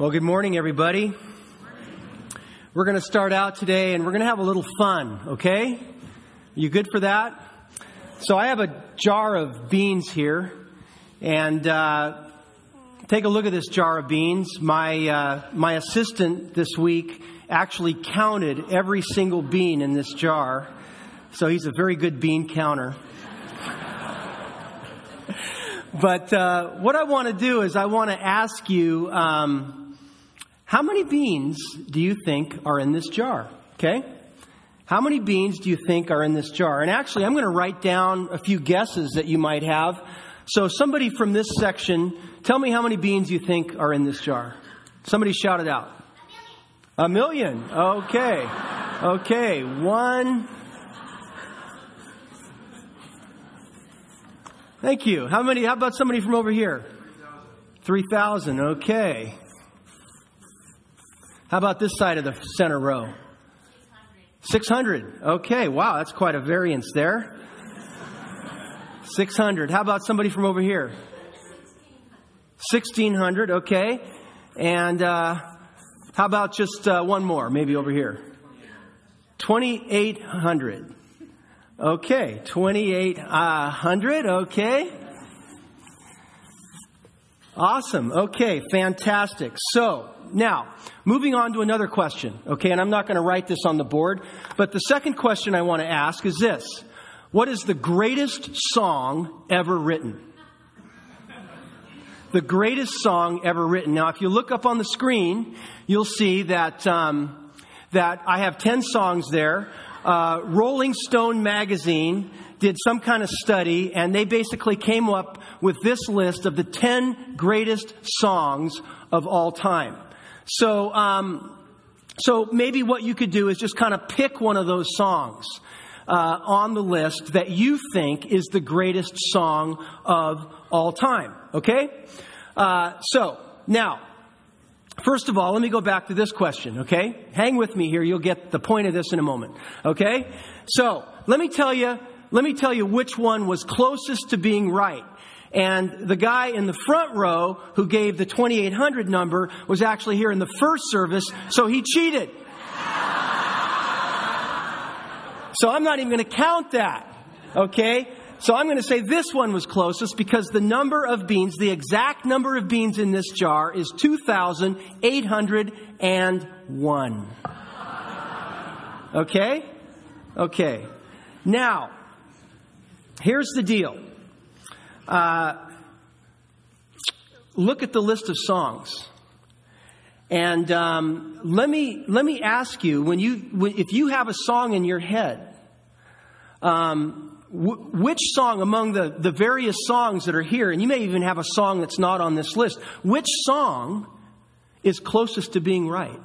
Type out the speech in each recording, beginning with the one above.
Well, good morning, everybody. We're going to start out today, and we're going to have a little fun, okay? You good for that? So I have a jar of beans here, and take a look at this jar of beans. My assistant this week actually counted every single bean in this jar, so he's a very good bean counter. But what I want to do is I want to ask you, how many beans do you think are in this jar? Okay? How many beans do you think are in this jar? And actually, I'm going to write down a few guesses that you might have. So somebody from this section, tell me how many beans you think are in this jar. Somebody shout it out. A million. Okay. Okay. One. Thank you. How about somebody from over here? 3,000. Okay. How about this side of the center row? 600. Okay. Wow, that's quite a variance there. 600. How about somebody from over here? 1,600. Okay. And how about just one more, maybe over here? 2,800. Okay. 2,800. Okay. Awesome. Okay. Fantastic. So, now, moving on to another question, okay? And I'm not going to write this on the board, but the second question I want to ask is this. What is the greatest song ever written? The greatest song ever written. Now, if you look up on the screen, you'll see that I have 10 songs there. Rolling Stone magazine did some kind of study, and they basically came up with this list of the 10 greatest songs of all time. So maybe what you could do is just kind of pick one of those songs on the list that you think is the greatest song of all time. Okay? So now, first of all, let me go back to this question. Okay? Hang with me here. You'll get the point of this in a moment. Okay? So let me tell you which one was closest to being right. And the guy in the front row who gave the 2,800 number was actually here in the first service, so he cheated. So I'm not even going to count that. Okay? So I'm going to say this one was closest because the number of beans, the exact number of beans in this jar is 2,801. Okay? Okay. Now, here's the deal. Look at the list of songs, and let me ask you: if you have a song in your head, which song among the various songs that are here, and you may even have a song that's not on this list, which song is closest to being right?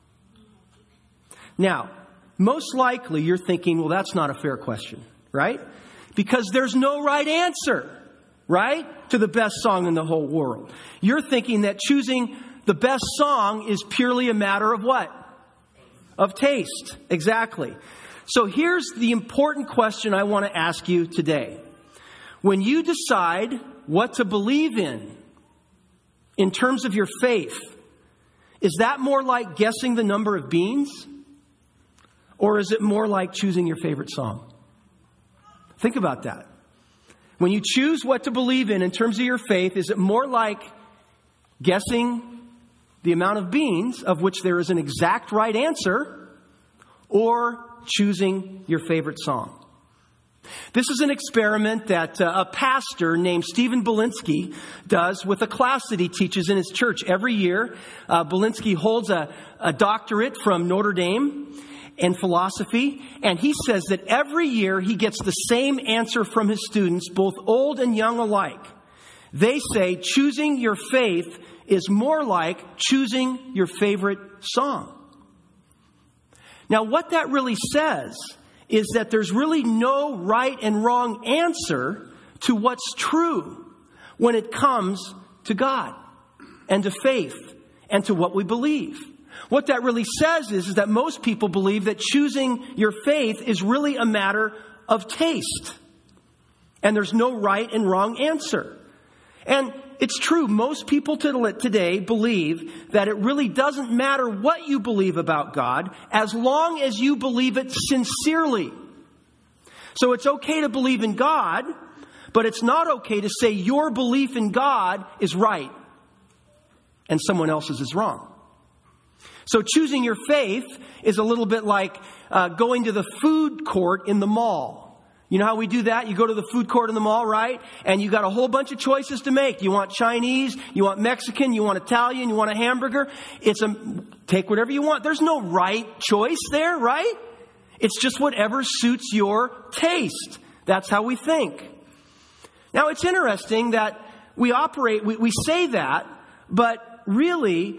Now, most likely you're thinking, well, that's not a fair question, right? Because there's no right answer. Right? To the best song in the whole world. You're thinking that choosing the best song is purely a matter of what? Of taste. Exactly. So here's the important question I want to ask you today. When you decide what to believe in terms of your faith, is that more like guessing the number of beans? Or is it more like choosing your favorite song? Think about that. When you choose what to believe in terms of your faith, is it more like guessing the amount of beans, of which there is an exact right answer, or choosing your favorite song? This is an experiment that a pastor named Stephen Belinsky does with a class that he teaches in his church every year. Belinsky holds a doctorate from Notre Dame in philosophy, and he says that every year he gets the same answer from his students, both old and young alike. They say choosing your faith is more like choosing your favorite song. Now, what that really says is that there's really no right and wrong answer to what's true when it comes to God and to faith and to what we believe. What that really says is that most people believe that choosing your faith is really a matter of taste. And there's no right and wrong answer. And it's true, most people today believe that it really doesn't matter what you believe about God as long as you believe it sincerely. So it's okay to believe in God, but it's not okay to say your belief in God is right and someone else's is wrong. So choosing your faith is a little bit like going to the food court in the mall. You know how we do that? You go to the food court in the mall, right? And you got a whole bunch of choices to make. You want Chinese, you want Mexican, you want Italian, you want a hamburger. Take whatever you want. There's no right choice there, right? It's just whatever suits your taste. That's how we think. Now, it's interesting that we say that, but really,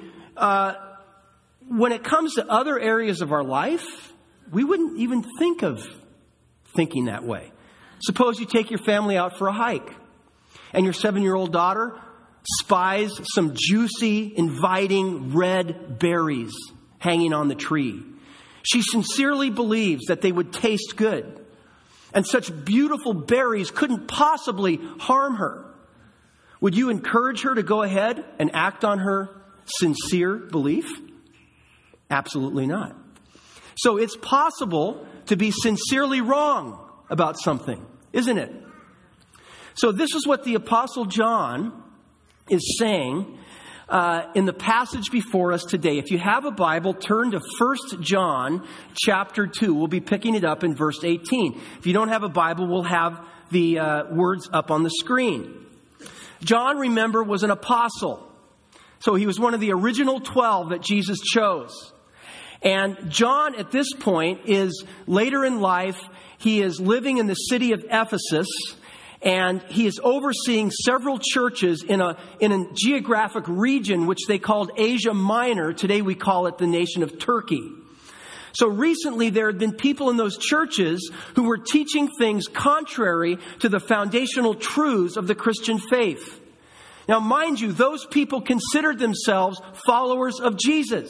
when it comes to other areas of our life, we wouldn't even think of thinking that way. Suppose you take your family out for a hike and your 7-year-old daughter spies some juicy, inviting red berries hanging on the tree. She sincerely believes that they would taste good, and such beautiful berries couldn't possibly harm her. Would you encourage her to go ahead and act on her sincere belief? Absolutely not. So it's possible to be sincerely wrong about something, isn't it? So this is what the Apostle John is saying in the passage before us today. If you have a Bible, turn to 1 John chapter 2. We'll be picking it up in verse 18. If you don't have a Bible, we'll have the words up on the screen. John, remember, was an apostle. So he was one of the original 12 that Jesus chose. And John, at this point, is later in life, he is living in the city of Ephesus, and he is overseeing several churches in a geographic region which they called Asia Minor. Today we call it the nation of Turkey. So recently there had been people in those churches who were teaching things contrary to the foundational truths of the Christian faith. Now, mind you, those people considered themselves followers of Jesus.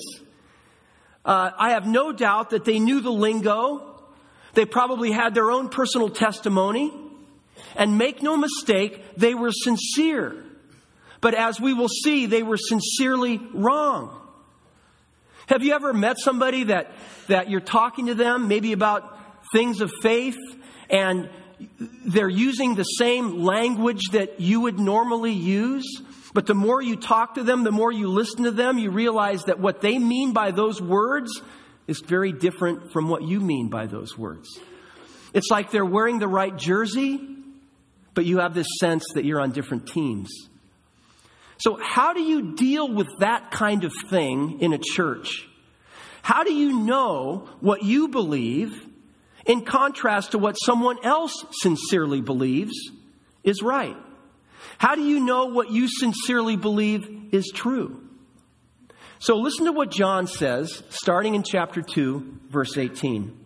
I have no doubt that they knew the lingo. They probably had their own personal testimony. And make no mistake, they were sincere. But as we will see, they were sincerely wrong. Have you ever met somebody that you're talking to them, maybe about things of faith, and they're using the same language that you would normally use? But the more you talk to them, the more you listen to them, you realize that what they mean by those words is very different from what you mean by those words. It's like they're wearing the right jersey, but you have this sense that you're on different teams. So how do you deal with that kind of thing in a church? How do you know what you believe in contrast to what someone else sincerely believes is right? How do you know what you sincerely believe is true? So listen to what John says, starting in chapter 2, verse 18.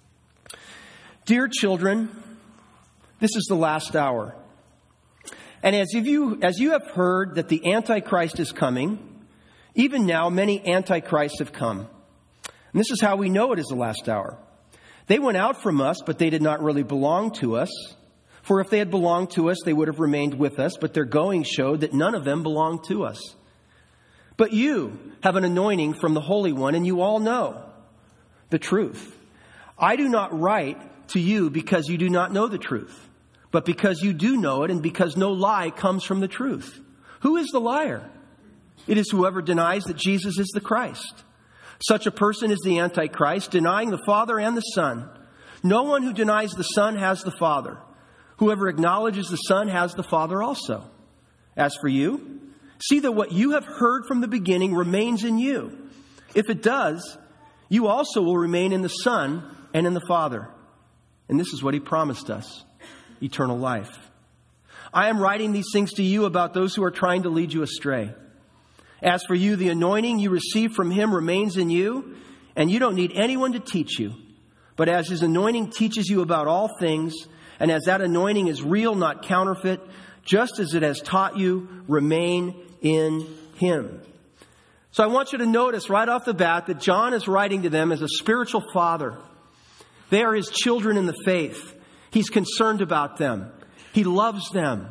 Dear children, this is the last hour. And as you have heard that the Antichrist is coming, even now many Antichrists have come. And this is how we know it is the last hour. They went out from us, but they did not really belong to us. For if they had belonged to us, they would have remained with us, but their going showed that none of them belonged to us. But you have an anointing from the Holy One, and you all know the truth. I do not write to you because you do not know the truth, but because you do know it, and because no lie comes from the truth. Who is the liar? It is whoever denies that Jesus is the Christ. Such a person is the Antichrist, denying the Father and the Son. No one who denies the Son has the Father. Whoever acknowledges the Son has the Father also. As for you, see that what you have heard from the beginning remains in you. If it does, you also will remain in the Son and in the Father. And this is what He promised us, eternal life. I am writing these things to you about those who are trying to lead you astray. As for you, the anointing you received from Him remains in you, and you don't need anyone to teach you. But as His anointing teaches you about all things, and as that anointing is real, not counterfeit, just as it has taught you, remain in Him. So I want you to notice right off the bat that John is writing to them as a spiritual father. They are His children in the faith. He's concerned about them. He loves them.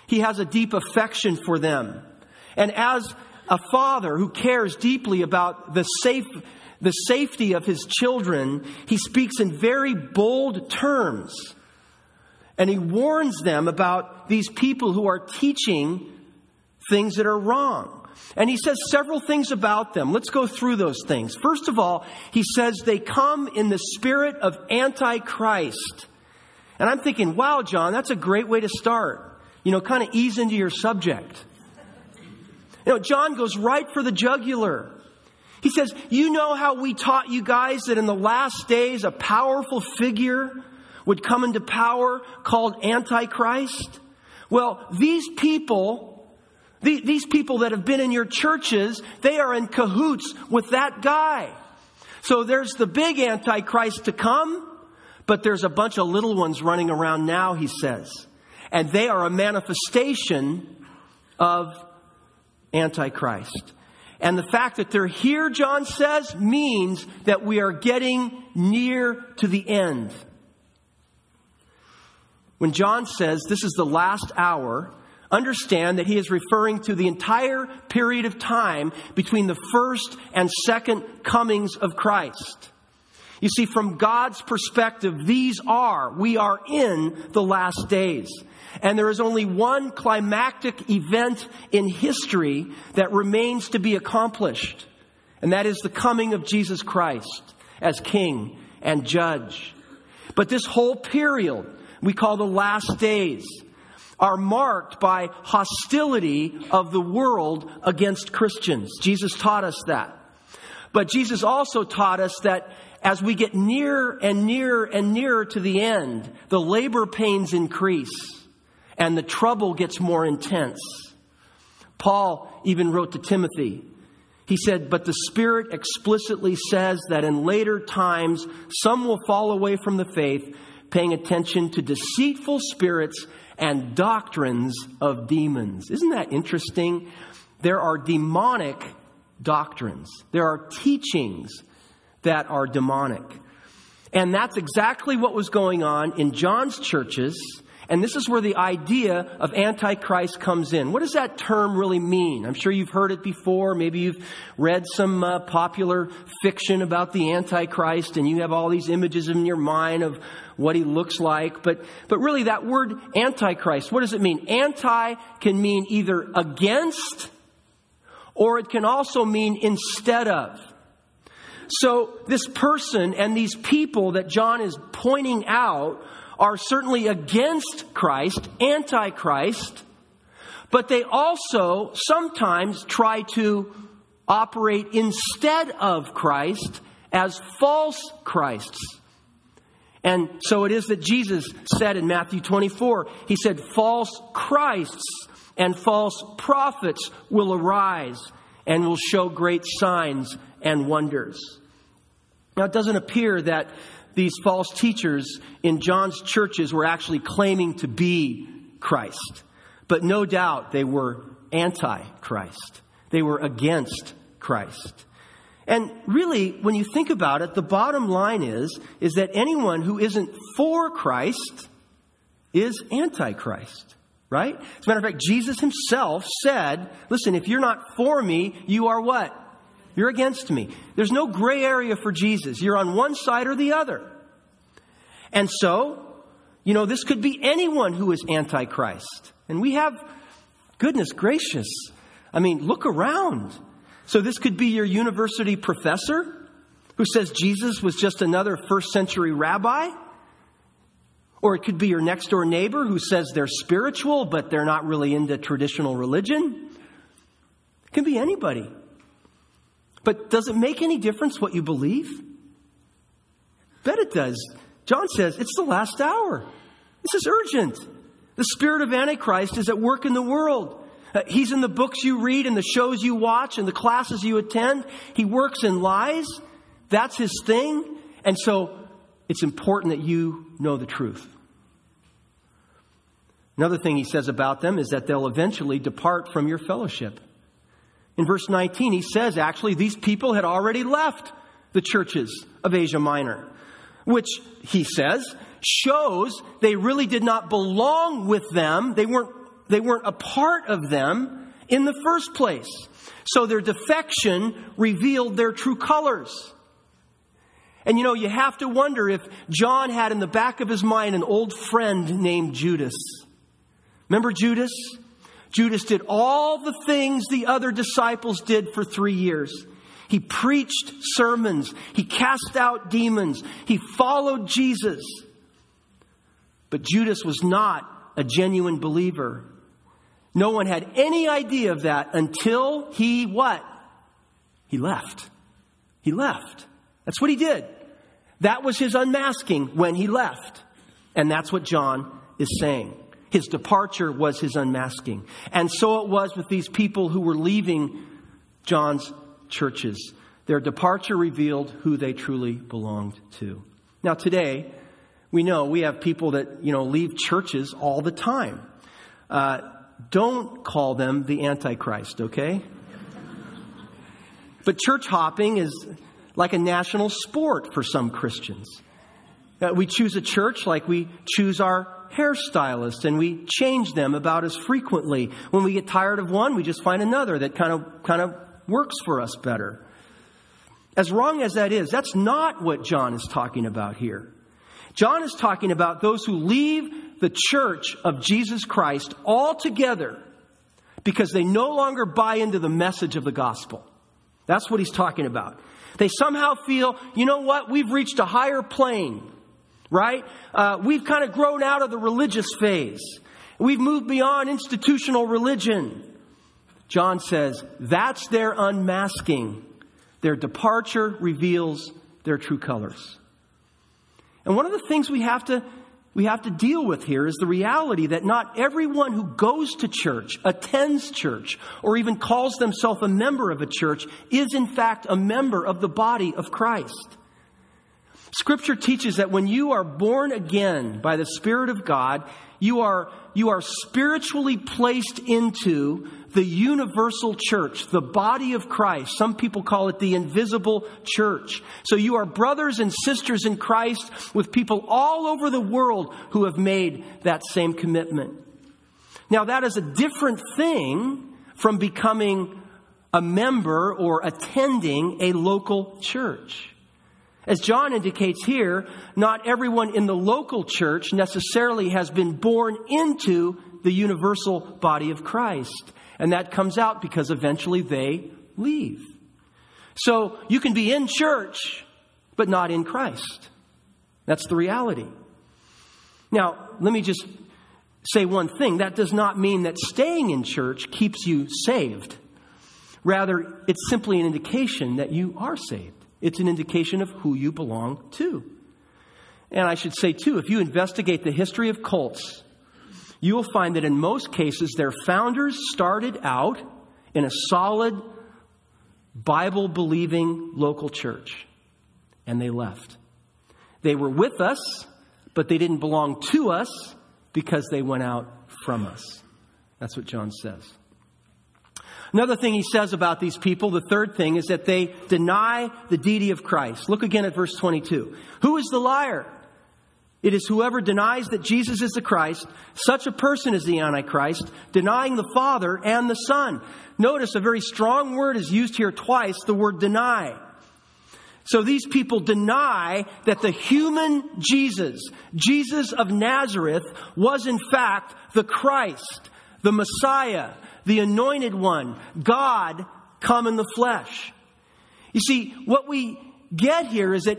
He has a deep affection for them. And as a father who cares deeply about the safety of his children, he speaks in very bold terms. And he warns them about these people who are teaching things that are wrong. And he says several things about them. Let's go through those things. First of all, he says they come in the spirit of Antichrist. And I'm thinking, wow, John, that's a great way to start. Kind of ease into your subject. John goes right for the jugular. He says, you know how we taught you guys that in the last days a powerful figure would come into power called Antichrist? Well, these people that have been in your churches, they are in cahoots with that guy. So there's the big Antichrist to come, but there's a bunch of little ones running around now, he says. And they are a manifestation of Antichrist. And the fact that they're here, John says, means that we are getting near to the end. When John says this is the last hour, understand that he is referring to the entire period of time between the first and second comings of Christ. You see, from God's perspective, we are in the last days. And there is only one climactic event in history that remains to be accomplished. And that is the coming of Jesus Christ as King and Judge. But this whole period we call the last days are marked by hostility of the world against Christians. Jesus taught us that. But Jesus also taught us that as we get nearer and nearer and nearer to the end, the labor pains increase and the trouble gets more intense. Paul even wrote to Timothy. He said, but the Spirit explicitly says that in later times, some will fall away from the faith, paying attention to deceitful spirits and doctrines of demons. Isn't that interesting? There are demonic doctrines. There are teachings that are demonic. And that's exactly what was going on in John's churches. And this is where the idea of Antichrist comes in. What does that term really mean? I'm sure you've heard it before. Maybe you've read some popular fiction about the Antichrist and you have all these images in your mind of what he looks like. But really that word Antichrist, what does it mean? Anti can mean either against or it can also mean instead of. So this person and these people that John is pointing out are certainly against Christ, Antichrist, but they also sometimes try to operate instead of Christ as false Christs. And so it is that Jesus said in Matthew 24, he said, false Christs and false prophets will arise and will show great signs and wonders. Now, it doesn't appear that these false teachers in John's churches were actually claiming to be Christ. But no doubt they were anti-Christ. They were against Christ. And really, when you think about it, the bottom line is that anyone who isn't for Christ is anti-Christ. Right? As a matter of fact, Jesus himself said, listen, if you're not for me, you are what? You're against me. There's no gray area for Jesus. You're on one side or the other. And so, this could be anyone who is anti-Christ. And we have, goodness gracious, look around. So this could be your university professor who says Jesus was just another first century rabbi. Or it could be your next door neighbor who says they're spiritual, but they're not really into traditional religion. It can be anybody. But does it make any difference what you believe? Bet it does. John says it's the last hour. This is urgent. The spirit of Antichrist is at work in the world. He's in the books you read and the shows you watch and the classes you attend. He works in lies. That's his thing. And so it's important that you know the truth. Another thing he says about them is that they'll eventually depart from your fellowship. In verse 19, he says, actually, these people had already left the churches of Asia Minor, which, he says, shows they really did not belong with them. They weren't a part of them in the first place. So their defection revealed their true colors. And you have to wonder if John had in the back of his mind an old friend named Judas. Remember Judas? Judas did all the things the other disciples did for 3 years. He preached sermons. He cast out demons. He followed Jesus. But Judas was not a genuine believer. No one had any idea of that until he what? He left. He left. That's what he did. That was his unmasking when he left. And that's what John is saying. His departure was his unmasking. And so it was with these people who were leaving John's churches. Their departure revealed who they truly belonged to. Now today, we know we have people that, leave churches all the time. Don't call them the Antichrist, okay? But church hopping is like a national sport for some Christians. We choose a church like we choose our hairstylist, and we change them about as frequently. When we get tired of one, we just find another that kind of works for us better. As wrong as that is, that's not what John is talking about here. John is talking about those who leave the church of Jesus Christ altogether because they no longer buy into the message of the gospel. That's what he's talking about. They somehow feel, we've reached a higher plane, right? We've kind of grown out of the religious phase. We've moved beyond institutional religion. John says that's their unmasking. Their departure reveals their true colors. And one of the things we have to deal with here is the reality that not everyone who goes to church, attends church, or even calls themselves a member of a church is in fact a member of the body of Christ. Scripture teaches that when you are born again by the Spirit of God, you are spiritually placed into the universal church, the body of Christ. Some people call it the invisible church. So you are brothers and sisters in Christ with people all over the world who have made that same commitment. Now that is a different thing from becoming a member or attending a local church. As John indicates here, not everyone in the local church necessarily has been born into the universal body of Christ. And that comes out because eventually they leave. So you can be in church, but not in Christ. That's the reality. Now, let me just say one thing. That does not mean that staying in church keeps you saved. Rather, it's simply an indication that you are saved. It's an indication of who you belong to. And I should say, too, if you investigate the history of cults, you will find that in most cases, their founders started out in a solid, Bible-believing local church. And they left. They were with us, but they didn't belong to us because they went out from us. That's what John says. Another thing he says about these people, the third thing, is that they deny the deity of Christ. Look again at verse 22. Who is the liar? It is whoever denies that Jesus is the Christ. Such a person is the Antichrist, denying the Father and the Son. Notice a very strong word is used here twice, the word deny. So these people deny that the human Jesus, Jesus of Nazareth, was in fact the Christ, the Messiah, the Anointed One, God come in the flesh. You see, what we get here is that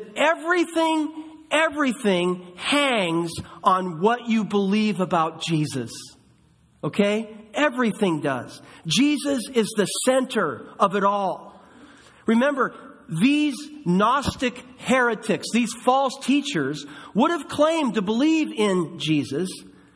everything hangs on what you believe about Jesus. Okay? Everything does. Jesus is the center of it all. Remember, these Gnostic heretics, these false teachers, would have claimed to believe in Jesus,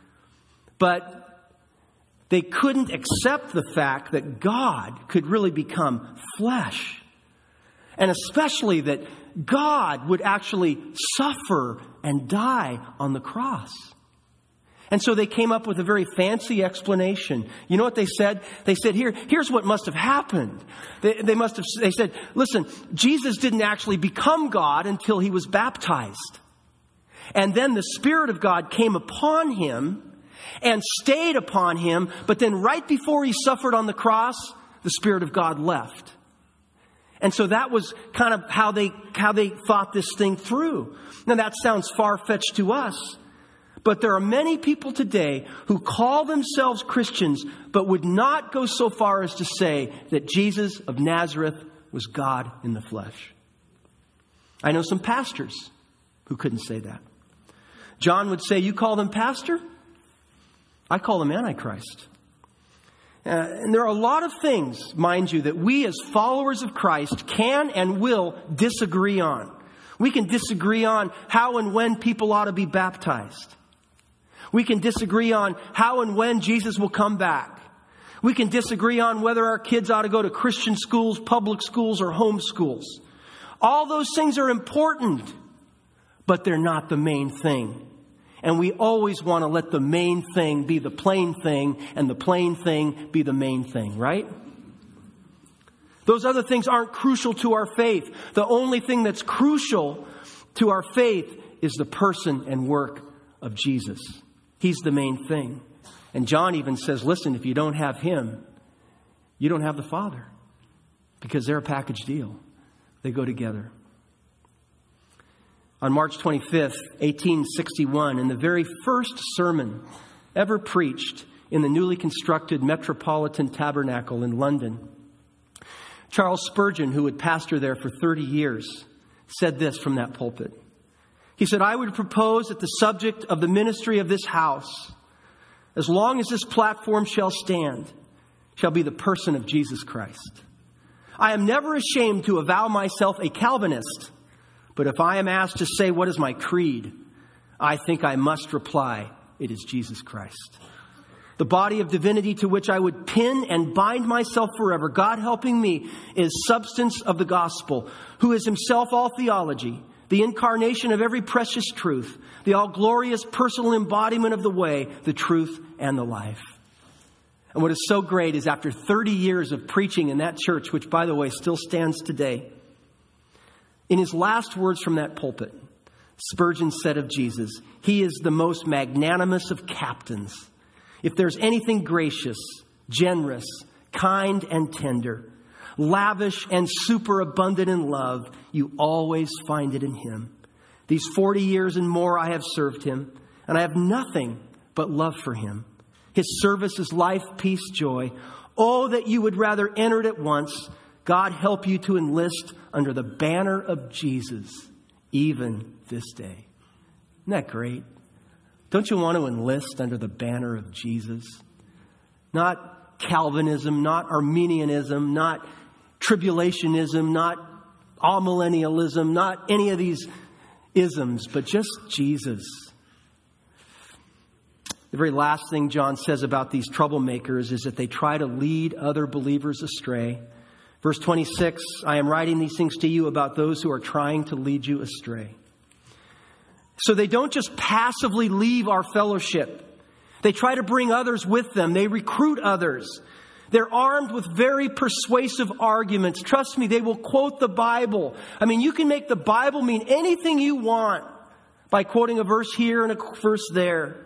but they couldn't accept the fact that God could really become flesh. And especially that God would actually suffer and die on the cross. And so they came up with a very fancy explanation. You know what they said? They said, here's what must have happened. They said, listen, Jesus didn't actually become God until he was baptized. And then the Spirit of God came upon him. and stayed upon him. But then right before he suffered on the cross, the Spirit of God left. And so that was kind of how they thought this thing through. Now that sounds far-fetched to us, but there are many people today who call themselves Christians, but would not go so far as to say that Jesus of Nazareth was God in the flesh. I know some pastors who couldn't say that. John would say, you call them pastor? I call them Antichrist. And there are a lot of things, mind you, that we as followers of Christ can and will disagree on. We can disagree on how and when people ought to be baptized. We can disagree on how and when Jesus will come back. We can disagree on whether our kids ought to go to Christian schools, public schools, or home schools. All those things are important, but they're not the main thing. And we always want to let the main thing be the plain thing and the plain thing be the main thing, right? Those other things aren't crucial to our faith. The only thing that's crucial to our faith is the person and work of Jesus. He's the main thing. And John even says, listen, if you don't have him, you don't have the Father. Because they're a package deal. They go together. On March 25th, 1861, in the very first sermon ever preached in the newly constructed Metropolitan Tabernacle in London, Charles Spurgeon, who would pastor there for 30 years, said this from that pulpit. He said, I would propose that the subject of the ministry of this house, as long as this platform shall stand, shall be the person of Jesus Christ. I am never ashamed to avow myself a Calvinist, but if I am asked to say, what is my creed? I think I must reply, it is Jesus Christ. The body of divinity to which I would pin and bind myself forever, God helping me, is substance of the gospel, who is himself all theology, the incarnation of every precious truth, the all-glorious personal embodiment of the way, the truth, and the life. And what is so great is after 30 years of preaching in that church, which, by the way, still stands today, in his last words from that pulpit, Spurgeon said of Jesus, he is the most magnanimous of captains. If there's anything gracious, generous, kind, and tender, lavish and superabundant in love, you always find it in him. These 40 years and more I have served him, and I have nothing but love for him. His service is life, peace, joy. Oh, that you would rather enter it at once. God help you to enlist under the banner of Jesus, even this day. Isn't that great? Don't you want to enlist under the banner of Jesus? Not Calvinism, not Arminianism, not tribulationism, not amillennialism, not any of these isms, but just Jesus. The very last thing John says about these troublemakers is that they try to lead other believers astray. Verse 26, I am writing these things to you about those who are trying to lead you astray. So they don't just passively leave our fellowship. They try to bring others with them. They recruit others. They're armed with very persuasive arguments. Trust me, they will quote the Bible. I mean, you can make the Bible mean anything you want by quoting a verse here and a verse there.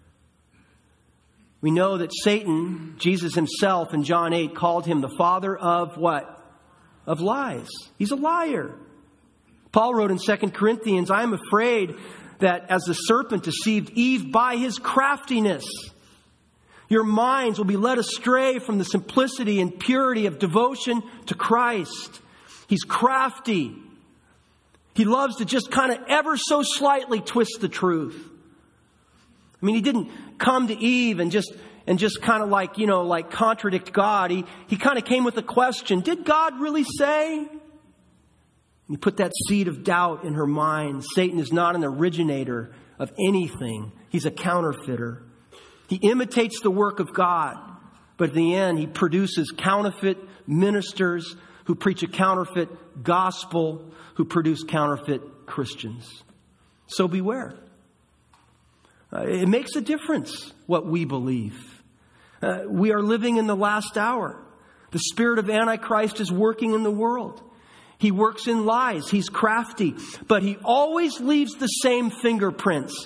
We know that Satan, Jesus himself in John 8, called him the father of what? Of lies. He's a liar. Paul wrote in 2 Corinthians, I am afraid that as the serpent deceived Eve by his craftiness, your minds will be led astray from the simplicity and purity of devotion to Christ. He's crafty. He loves to just kind of ever so slightly twist the truth. I mean, he didn't come to Eve and just kind of like contradict God. He kind of came with a question. Did God really say? You put that seed of doubt in her mind. Satan is not an originator of anything. He's a counterfeiter. He imitates the work of God, but in the end, he produces counterfeit ministers who preach a counterfeit gospel, who produce counterfeit Christians. So beware. It makes a difference what we believe. We are living in the last hour. The spirit of Antichrist is working in the world. He works in lies. He's crafty. But he always leaves the same fingerprints.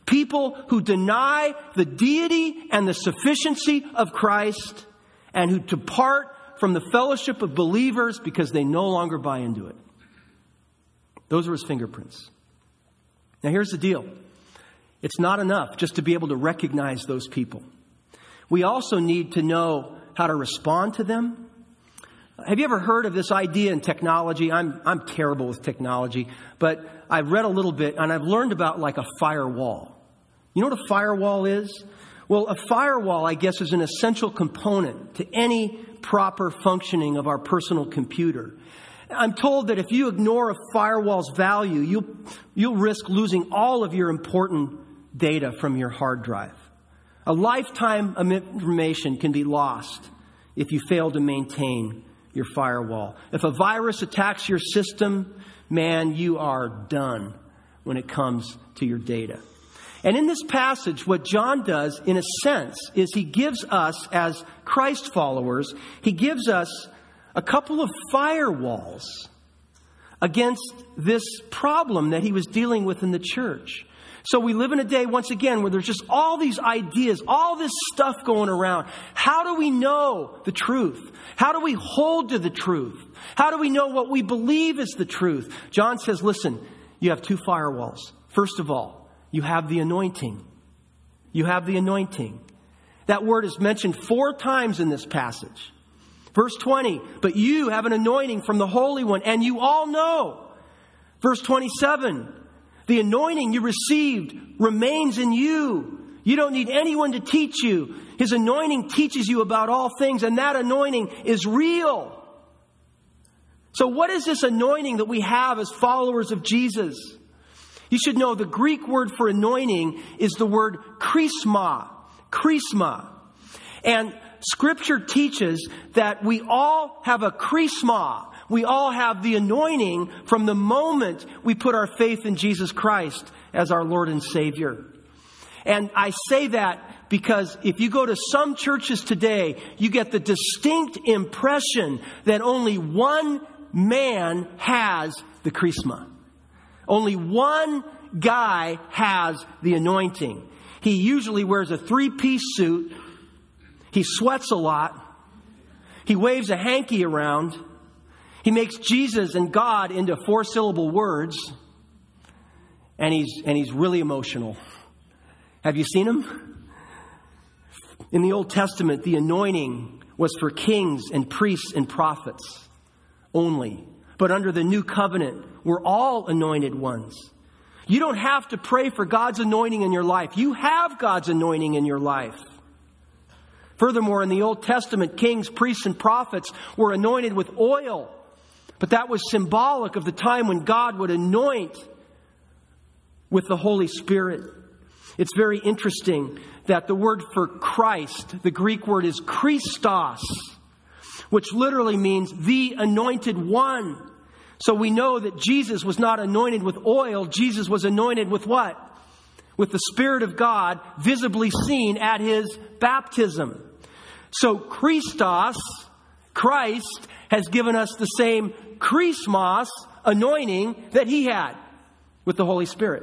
People who deny the deity and the sufficiency of Christ and who depart from the fellowship of believers because they no longer buy into it. Those are his fingerprints. Now here's the deal. It's not enough just to be able to recognize those people. We also need to know how to respond to them. Have you ever heard of this idea in technology? I'm terrible with technology, but I've read a little bit and I've learned about like a firewall. You know what a firewall is? Well, a firewall, I guess, is an essential component to any proper functioning of our personal computer. I'm told that if you ignore a firewall's value, you'll risk losing all of your important data from your hard drive. A lifetime of information can be lost if you fail to maintain your firewall. If a virus attacks your system, man, you are done when it comes to your data. And in this passage, what John does, in a sense, is he gives us, as Christ followers, he gives us a couple of firewalls against this problem that he was dealing with in the church. So we live in a day, once again, where there's just all these ideas, all this stuff going around. How do we know the truth? How do we hold to the truth? How do we know what we believe is the truth? John says, listen, you have two firewalls. First of all, you have the anointing. You have the anointing. That word is mentioned 4 times in this passage. Verse 20, but you have an anointing from the Holy One, and you all know. Verse 27, the anointing you received remains in you. You don't need anyone to teach you. His anointing teaches you about all things, and that anointing is real. So what is this anointing that we have as followers of Jesus? You should know the Greek word for anointing is the word charisma. Charisma. And Scripture teaches that we all have a charisma. We all have the anointing from the moment we put our faith in Jesus Christ as our Lord and Savior. And I say that because if you go to some churches today, you get the distinct impression that only one man has the charisma. Only one guy has the anointing. He usually wears a 3-piece suit. He sweats a lot. He waves a hanky around. He makes Jesus and God into 4-syllable words. And he's really emotional. Have you seen him? In the Old Testament, the anointing was for kings and priests and prophets only. But under the new covenant, we're all anointed ones. You don't have to pray for God's anointing in your life. You have God's anointing in your life. Furthermore, in the Old Testament, kings, priests, and prophets were anointed with oil. But that was symbolic of the time when God would anoint with the Holy Spirit. It's very interesting that the word for Christ, the Greek word is Christos, which literally means the anointed one. So we know that Jesus was not anointed with oil. Jesus was anointed with what? With the Spirit of God visibly seen at his baptism. So Christos, Christ, has given us the same Chrismos anointing that he had with the Holy Spirit.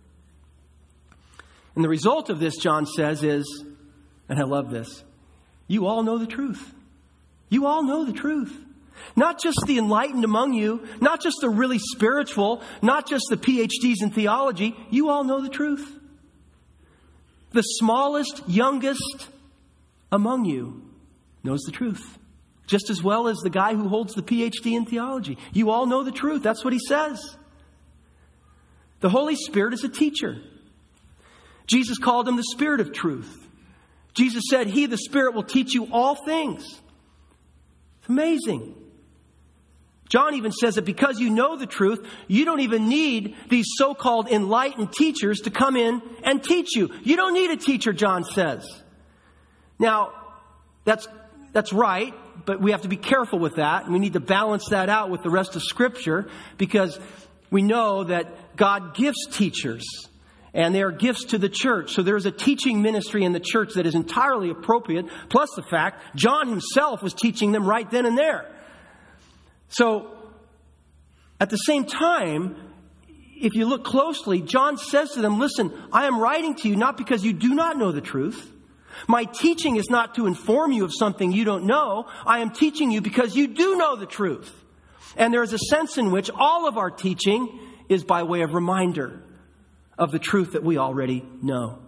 And the result of this, John says, is, and I love this, you all know the truth. You all know the truth. Not just the enlightened among you, not just the really spiritual, not just the PhDs in theology. You all know the truth. The smallest, youngest among you knows the truth. Just as well as the guy who holds the PhD in theology. You all know the truth. That's what he says. The Holy Spirit is a teacher. Jesus called him the Spirit of truth. Jesus said, He, the Spirit, will teach you all things. It's amazing. John even says that because you know the truth, you don't even need these so-called enlightened teachers to come in and teach you. You don't need a teacher, John says. Now, that's right, but we have to be careful with that. And we need to balance that out with the rest of Scripture because we know that God gives teachers and they are gifts to the church. So there's a teaching ministry in the church that is entirely appropriate. Plus the fact John himself was teaching them right then and there. So, at the same time, if you look closely, John says to them, listen, I am writing to you not because you do not know the truth. My teaching is not to inform you of something you don't know. I am teaching you because you do know the truth. And there is a sense in which all of our teaching is by way of reminder of the truth that we already know.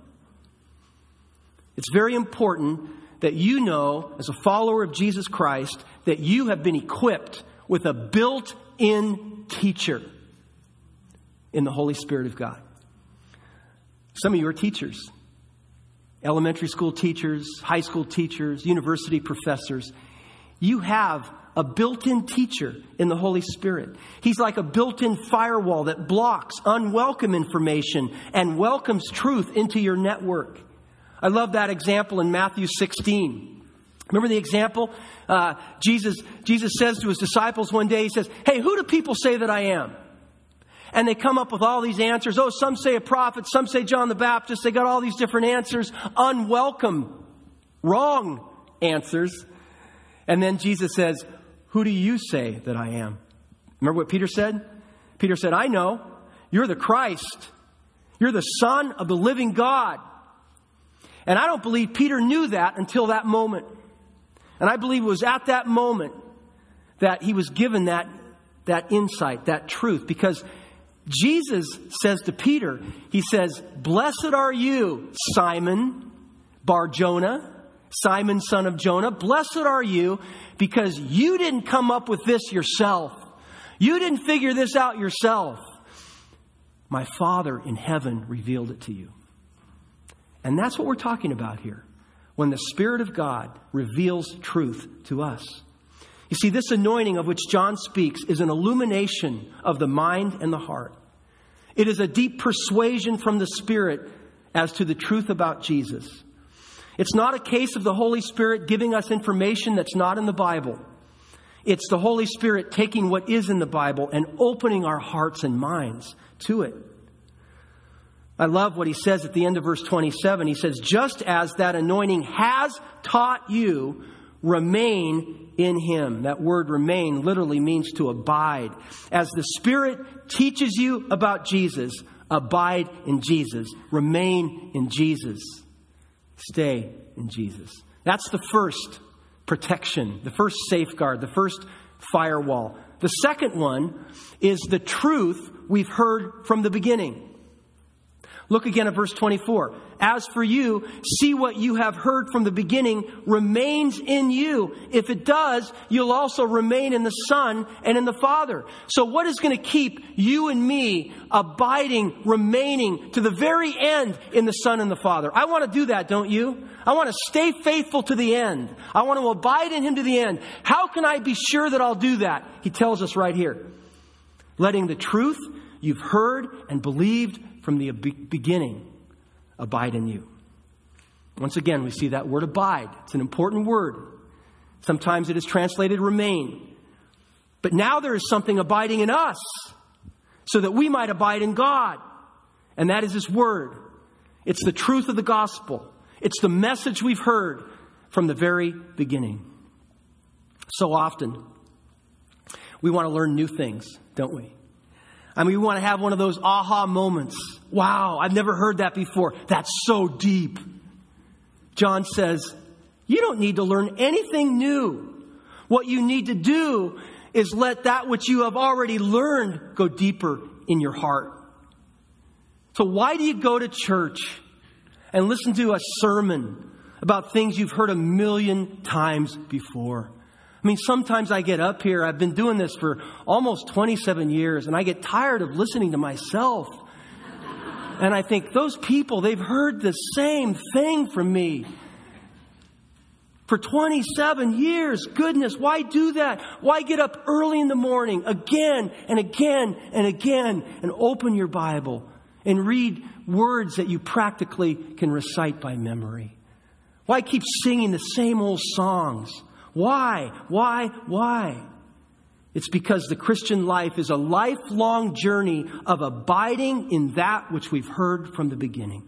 It's very important that you know, as a follower of Jesus Christ, that you have been equipped with a built-in teacher in the Holy Spirit of God. Some of you are teachers. Elementary school teachers, high school teachers, university professors. You have a built-in teacher in the Holy Spirit. He's like a built-in firewall that blocks unwelcome information and welcomes truth into your network. I love that example in Matthew 16. Remember the example? Jesus says to his disciples one day, he says, hey, who do people say that I am? And they come up with all these answers. Oh, some say a prophet, some say John the Baptist. They got all these different answers. Unwelcome, wrong answers. And then Jesus says, who do you say that I am? Remember what Peter said? Peter said, I know. You're the Christ. You're the Son of the living God. And I don't believe Peter knew that until that moment. And I believe it was at that moment that he was given that insight, that truth. Because Jesus says to Peter, he says, blessed are you, Simon Bar-Jonah, Simon, son of Jonah. Blessed are you because you didn't come up with this yourself. You didn't figure this out yourself. My Father in heaven revealed it to you. And that's what we're talking about here. When the Spirit of God reveals truth to us. You see, this anointing of which John speaks is an illumination of the mind and the heart. It is a deep persuasion from the Spirit as to the truth about Jesus. It's not a case of the Holy Spirit giving us information that's not in the Bible. It's the Holy Spirit taking what is in the Bible and opening our hearts and minds to it. I love what he says at the end of verse 27. He says, just as that anointing has taught you, remain in him. That word remain literally means to abide. As the Spirit teaches you about Jesus, abide in Jesus. Remain in Jesus. Stay in Jesus. That's the first protection, the first safeguard, the first firewall. The second one is the truth we've heard from the beginning. Look again at verse 24. As for you, see what you have heard from the beginning remains in you. If it does, you'll also remain in the Son and in the Father. So what is going to keep you and me abiding, remaining to the very end in the Son and the Father? I want to do that, don't you? I want to stay faithful to the end. I want to abide in him to the end. How can I be sure that I'll do that? He tells us right here. Letting the truth you've heard and believed from the beginning abide in you. Once again, we see that word abide. It's an important word. Sometimes it is translated remain. But now there is something abiding in us so that we might abide in God. And that is his word. It's the truth of the gospel. It's the message we've heard from the very beginning. So often, we want to learn new things, don't we? I mean, we want to have one of those aha moments. Wow, I've never heard that before. That's so deep. John says, you don't need to learn anything new. What you need to do is let that which you have already learned go deeper in your heart. So why do you go to church and listen to a sermon about things you've heard 1,000,000 times before? I mean, sometimes I get up here, I've been doing this for almost 27 years, and I get tired of listening to myself. And I think, those people, they've heard the same thing from me for 27 years. Goodness, why do that? Why get up early in the morning again and again and again and open your Bible and read words that you practically can recite by memory? Why keep singing the same old songs? Why? It's because the Christian life is a lifelong journey of abiding in that which we've heard from the beginning.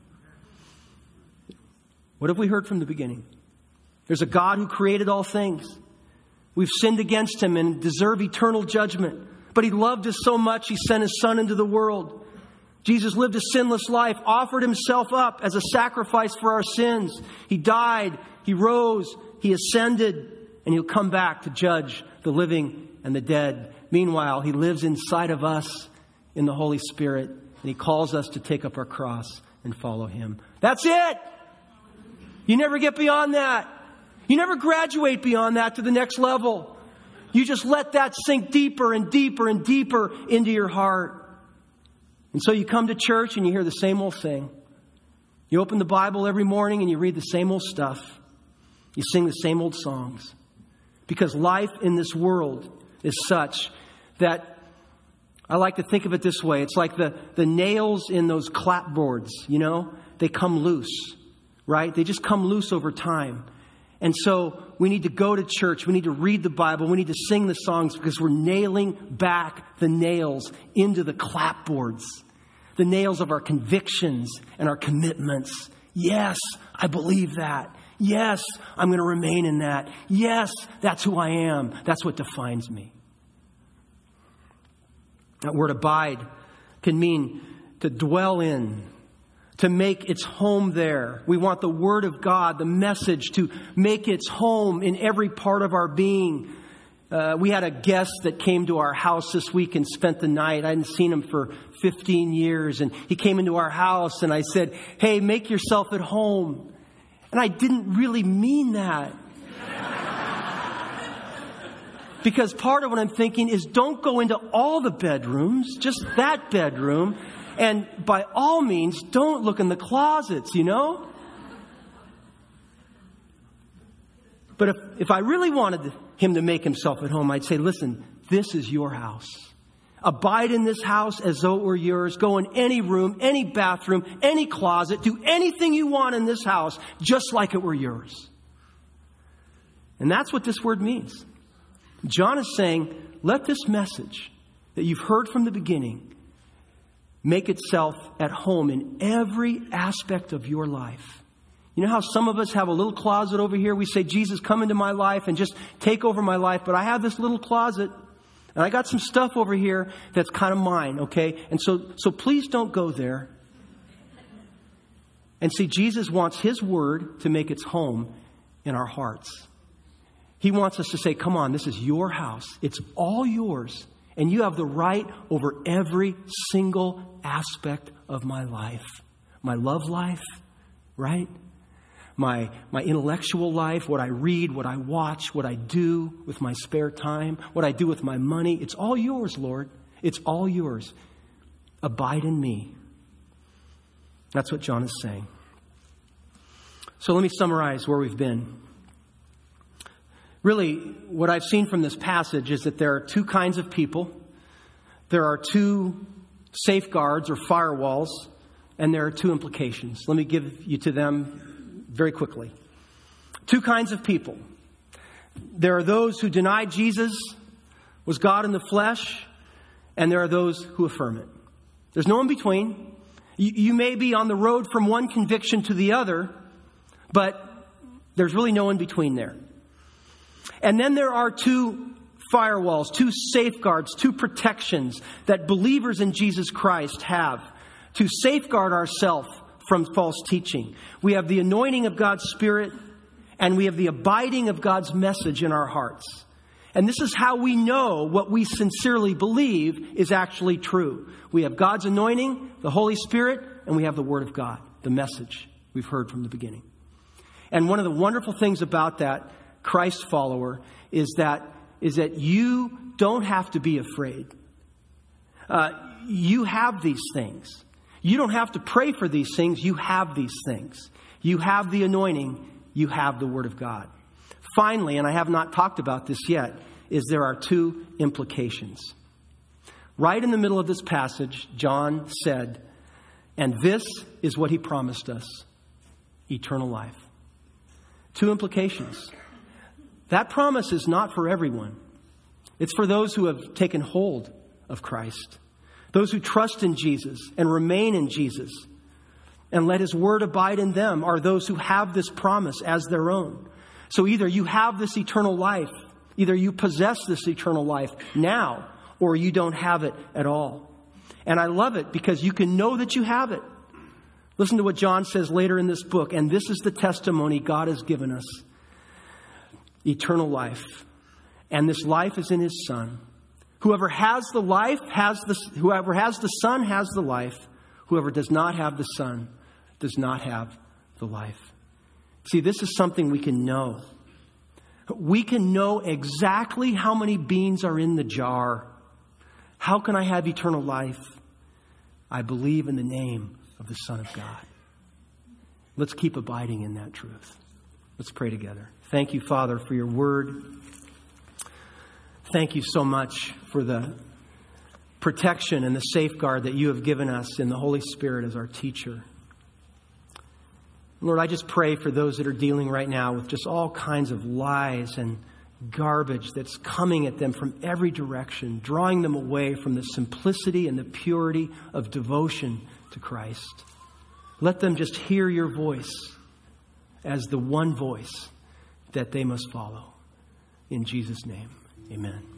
What have we heard from the beginning? There's a God who created all things. We've sinned against him and deserve eternal judgment. But He loved us so much, He sent His Son into the world. Jesus lived a sinless life, offered Himself up as a sacrifice for our sins. He died, He rose, He ascended, and He'll come back to judge the living and the dead. Meanwhile, He lives inside of us in the Holy Spirit, and He calls us to take up our cross and follow Him. That's it! You never get beyond that. You never graduate beyond that to the next level. You just let that sink deeper and deeper and deeper into your heart. And so you come to church and you hear the same old thing. You open the Bible every morning and you read the same old stuff. You sing the same old songs. Because life in this world is such that I like to think of it this way. It's like the nails in those clapboards, you know, they come loose, right? They just come loose over time. And so we need to go to church. We need to read the Bible. We need to sing the songs because we're nailing back the nails into the clapboards. The nails of our convictions and our commitments. Yes, I believe that. Yes, I'm going to remain in that. Yes, that's who I am. That's what defines me. That word abide can mean to dwell in, to make its home there. We want the Word of God, the message, to make its home in every part of our being. We had a guest that came to our house this week and spent the night. I hadn't seen him for 15 years. And he came into our house and I said, hey, make yourself at home. And I didn't really mean that. Because part of what I'm thinking is don't go into all the bedrooms, just that bedroom. And by all means, don't look in the closets, you know? But if I really wanted him to make himself at home, I'd say, listen, this is your house. Abide in this house as though it were yours. Go in any room, any bathroom, any closet. Do anything you want in this house, just like it were yours. And that's what this word means. John is saying, let this message that you've heard from the beginning make itself at home in every aspect of your life. You know how some of us have a little closet over here? We say, Jesus, come into my life and just take over my life. But I have this little closet and I got some stuff over here that's kind of mine, okay? And so please don't go there. And see, Jesus wants His word to make its home in our hearts. He wants us to say, come on, this is your house. It's all yours. And you have the right over every single aspect of my life. My love life, right? My intellectual life, what I read, what I watch, what I do with my spare time, what I do with my money. It's all yours, Lord. It's all yours. Abide in me. That's what John is saying. So let me summarize where we've been. Really, what I've seen from this passage is that there are two kinds of people. There are two safeguards or firewalls, and there are two implications. Let me give you to them very quickly. Two kinds of people. There are those who deny Jesus was God in the flesh, and there are those who affirm it. There's no in between. You may be on the road from one conviction to the other, but there's really no in between there. And then there are two firewalls, two safeguards, two protections that believers in Jesus Christ have to safeguard ourselves from false teaching. We have the anointing of God's Spirit, and we have the abiding of God's message in our hearts. And this is how we know what we sincerely believe is actually true. We have God's anointing, the Holy Spirit, and we have the Word of God, the message we've heard from the beginning. And one of the wonderful things about that Christ follower is that you don't have to be afraid. You have these things. You don't have to pray for these things. You have these things. You have the anointing. You have the Word of God. Finally, and I have not talked about this yet, is there are two implications. Right in the middle of this passage, John said, and this is what He promised us, eternal life. Two implications. That promise is not for everyone. It's for those who have taken hold of Christ. Those who trust in Jesus and remain in Jesus and let His word abide in them are those who have this promise as their own. So either you have this eternal life, either you possess this eternal life now, or you don't have it at all. And I love it because you can know that you have it. Listen to what John says later in this book. And this is the testimony God has given us. Eternal life. And this life is in His Son. Whoever has the life whoever has the Son has the life. Whoever does not have the Son does not have the life. See, this is something we can know. We can know exactly how many beans are in the jar. How can I have eternal life? I believe in the name of the Son of God. Let's keep abiding in that truth. Let's pray together. Thank you, Father, for your word. Thank you so much for the protection and the safeguard that you have given us in the Holy Spirit as our teacher. Lord, I just pray for those that are dealing right now with just all kinds of lies and garbage that's coming at them from every direction, drawing them away from the simplicity and the purity of devotion to Christ. Let them just hear your voice as the one voice that they must follow. In Jesus' name, amen.